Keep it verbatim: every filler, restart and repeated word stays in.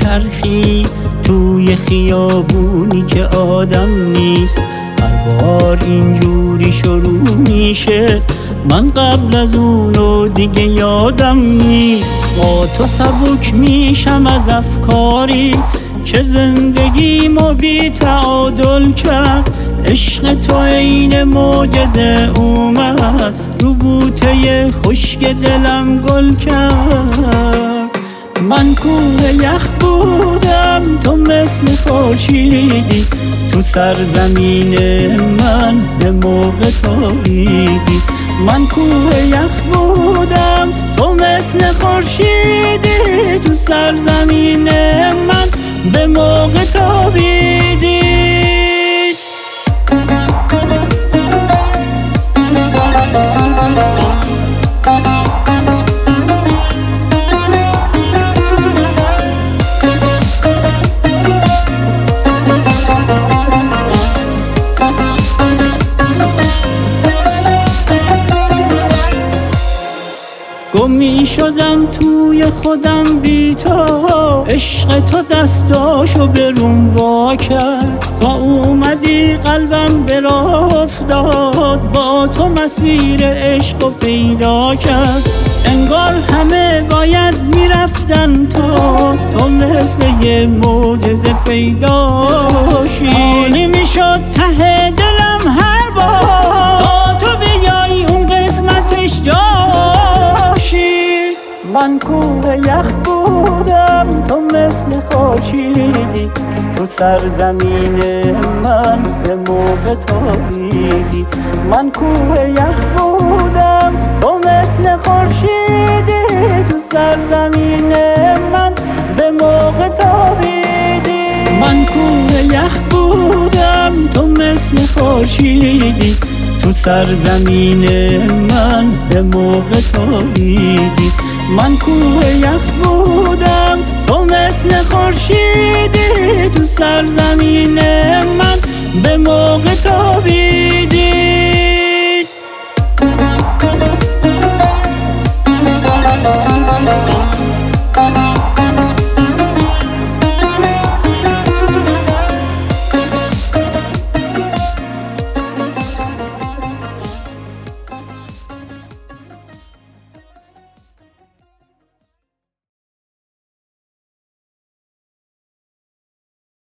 میچرخی توی خیابونی که آدم نیست. هر بار اینجوری شروع میشه من قبل از اونو دیگه یادم نیست. با تو سبک میشم از افکاری که زندگیمو بی تعادل کرد. عشق تو عین معجزه اومد رو بوته خشک دلم گل کرد. من کوه یخ بودم تو مثل خورشیدی تو سرزمین من به موقع تابیدی. من کوه یخ بودم تو مثل خورشیدی تو سرزمین من به موقع تابیدی. گم می شدم توی خودم بی تو، عشق تو دستاشو به روم وا کرد. تا اومدی قلبم به راه افتاد، با تو مسیر عشقو پیدا کرد. انگار همه باید میرفتن تو تو مثل یه معجزه پیداشی. حالی میشد ته دلم هر بار تا تو بیای اون قسمتش جاشی. من کوه یخ بودم تو مثل خورشیدی تو سرزمین من به موقع تابیدی. من کوه یخ بودم تو مثل خورشیدی تو سرزمین من به موقع تابیدی. من کوه یخ بودم تو مثل خورشیدی تو سرزمین من به موقع تابیدی. من کوه یخ بودم تو مثل خورشیدی تو سرزمین من به موقع تابیدی.